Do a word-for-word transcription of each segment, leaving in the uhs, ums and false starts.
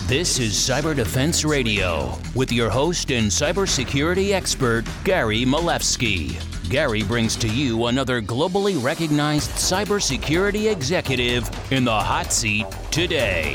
This is Cyber Defense Radio with your host and cybersecurity expert, Gary Malevsky. Gary brings to you another globally recognized cybersecurity executive in the hot seat today.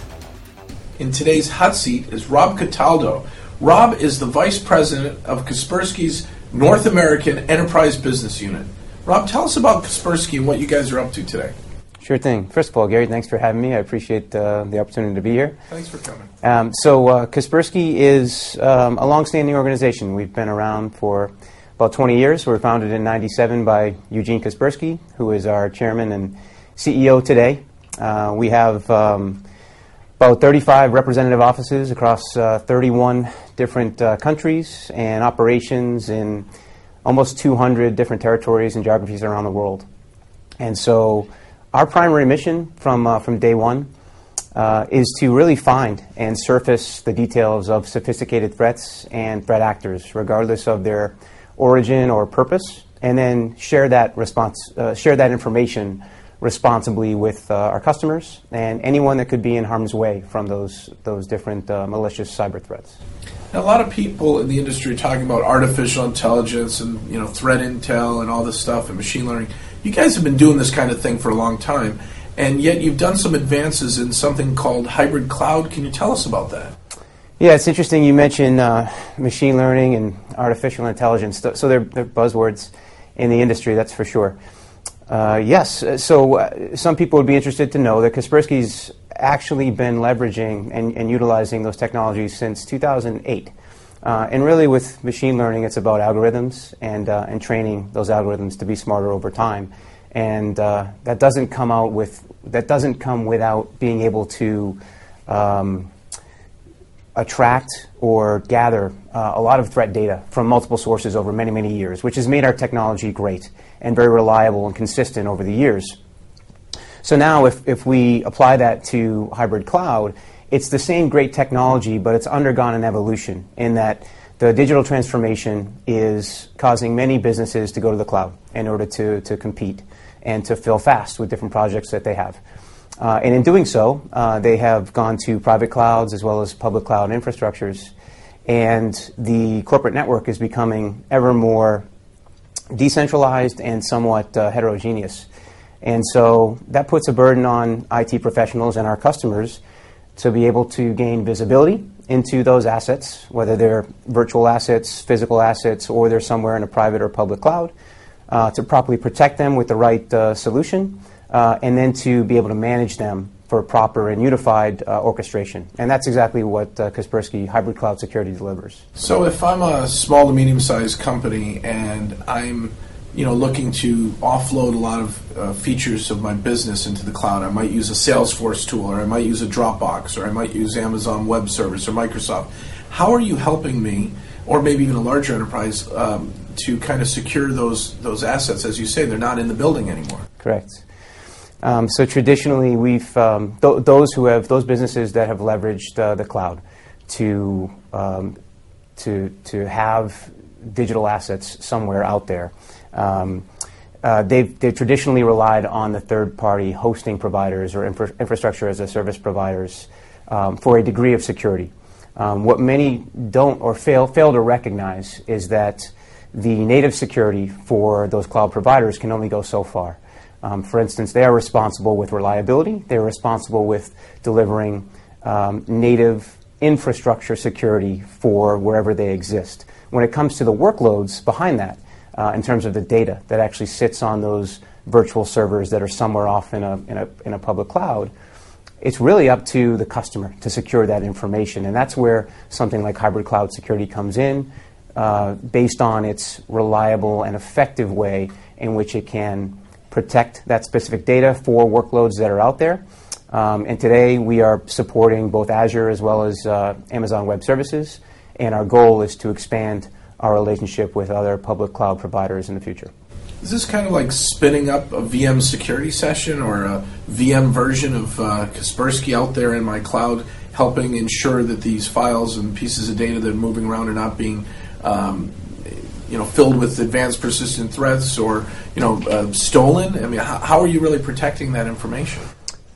In today's hot seat is Rob Cataldo. Rob is the Vice President of Kaspersky's North American Enterprise Business Unit. Rob, tell us about Kaspersky and what you guys are up to today. Sure thing. First of all, Gary, thanks for having me. I appreciate uh, the opportunity to be here. Thanks for coming. Um, so uh, Kaspersky is um, a long-standing organization. We've been around for about twenty years. We were founded in ninety-seven by Eugene Kaspersky, who is our chairman and C E O today. Uh, we have um, about thirty-five representative offices across uh, thirty-one different uh, countries and operations in almost two hundred different territories and geographies around the world. And so our primary mission from, uh, from day one uh, is to really find and surface the details of sophisticated threats and threat actors, regardless of their origin or purpose, and then share that response, uh, share that information responsibly with uh, our customers and anyone that could be in harm's way from those those different uh, malicious cyber threats. Now, a lot of people in the industry are talking about artificial intelligence and you know threat intel and all this stuff and machine learning. You guys have been doing this kind of thing for a long time, and yet you've done some advances in something called hybrid cloud. Can you tell us about that? Yeah, it's interesting you mentioned uh, machine learning and artificial intelligence. So they're, they're buzzwords in the industry, that's for sure. Uh, yes, so uh, some people would be interested to know that Kaspersky's actually been leveraging and, and utilizing those technologies since two thousand eight. Uh, and really with machine learning, it's about algorithms and, uh, and training those algorithms to be smarter over time. And uh, that doesn't come out with, that doesn't come without being able to um, attract or gather uh, a lot of threat data from multiple sources over many, many years, which has made our technology great and very reliable and consistent over the years. So now if, if we apply that to hybrid cloud, it's the same great technology, but it's undergone an evolution in that the digital transformation is causing many businesses to go to the cloud in order to, to compete and to fill fast with different projects that they have. Uh, and in doing so, uh, they have gone to private clouds as well as public cloud infrastructures. And the corporate network is becoming ever more decentralized and somewhat uh, heterogeneous. And so that puts a burden on I T professionals and our customers to be able to gain visibility into those assets, whether they're virtual assets, physical assets, or they're somewhere in a private or public cloud, uh, to properly protect them with the right uh, solution, uh, and then to be able to manage them for proper and unified uh, orchestration. And that's exactly what uh, Kaspersky Hybrid Cloud Security delivers. So if I'm a small to medium-sized company and I'm you know, looking to offload a lot of uh, features of my business into the cloud, I might use a Salesforce tool, or I might use a Dropbox, or I might use Amazon Web Service or Microsoft. How are you helping me, or maybe even a larger enterprise, um, to kind of secure those those assets? As you say, they're not in the building anymore. Correct. Um, so traditionally, we've um, th- those who have those businesses that have leveraged uh, the cloud to um, to to have digital assets somewhere out there. Um, uh, they've, they've traditionally relied on the third-party hosting providers or infra- infrastructure as a service providers um, for a degree of security. Um, what many don't or fail fail to recognize is that the native security for those cloud providers can only go so far. Um, for instance, they are responsible with reliability. They are responsible with delivering um, native infrastructure security for wherever they exist. When it comes to the workloads behind that, Uh, in terms of the data that actually sits on those virtual servers that are somewhere off in a, in a in a public cloud, it's really up to the customer to secure that information. And that's where something like hybrid cloud security comes in, uh, based on its reliable and effective way in which it can protect that specific data for workloads that are out there. Um, and today we are supporting both Azure as well as uh, Amazon Web Services, and our goal is to expand our relationship with other public cloud providers in the future. Is this kind of like spinning up a V M security session or a V M version of uh, Kaspersky out there in my cloud, helping ensure that these files and pieces of data that are moving around are not being um, you know, filled with advanced persistent threats or, you know, uh, stolen? I mean, how, how are you really protecting that information?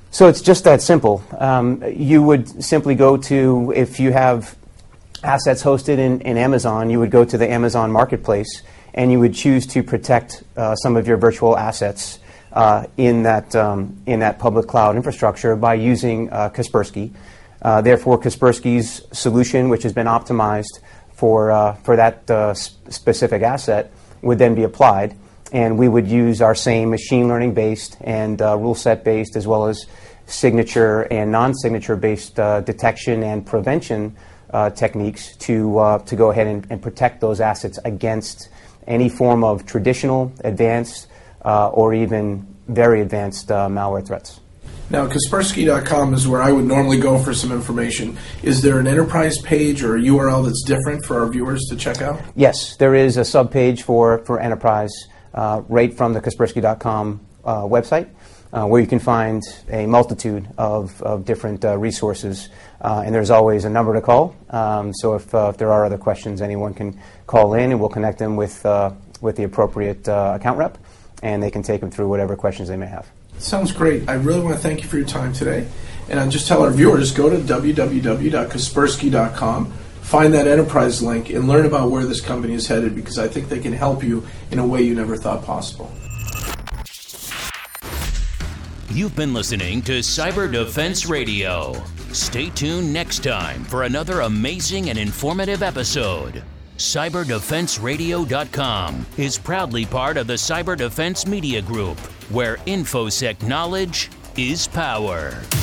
So it's just that simple. Um, you would simply go to, if you have assets hosted in, in Amazon, you would go to the Amazon Marketplace and you would choose to protect uh, some of your virtual assets uh, in that um, in that public cloud infrastructure by using uh, Kaspersky. Uh, therefore, Kaspersky's solution, which has been optimized for uh, for that uh, sp- specific asset, would then be applied, and we would use our same machine learning based and uh, rule set based, as well as signature and non-signature based uh, detection and prevention uh, techniques to uh, to go ahead and, and protect those assets against any form of traditional, advanced, uh, or even very advanced uh, malware threats. Now, Kaspersky dot com is where I would normally go for some information. Is there an enterprise page or a U R L that's different for our viewers to check out? Yes, there is a subpage for, for enterprise uh, right from the Kaspersky dot com uh, website, uh, where you can find a multitude of, of different uh, resources. Uh, and there's always a number to call. Um, so if, uh, if there are other questions, anyone can call in and we'll connect them with, uh, with the appropriate uh, account rep, and they can take them through whatever questions they may have. Sounds great. I really want to thank you for your time today. And I'll just tell our viewers, go to w w w dot kaspersky dot com, find that enterprise link, and learn about where this company is headed, because I think they can help you in a way you never thought possible. You've been listening to Cyber Defense Radio. Stay tuned next time for another amazing and informative episode. cyber defense radio dot com is proudly part of the Cyber Defense Media Group, where InfoSec knowledge is power.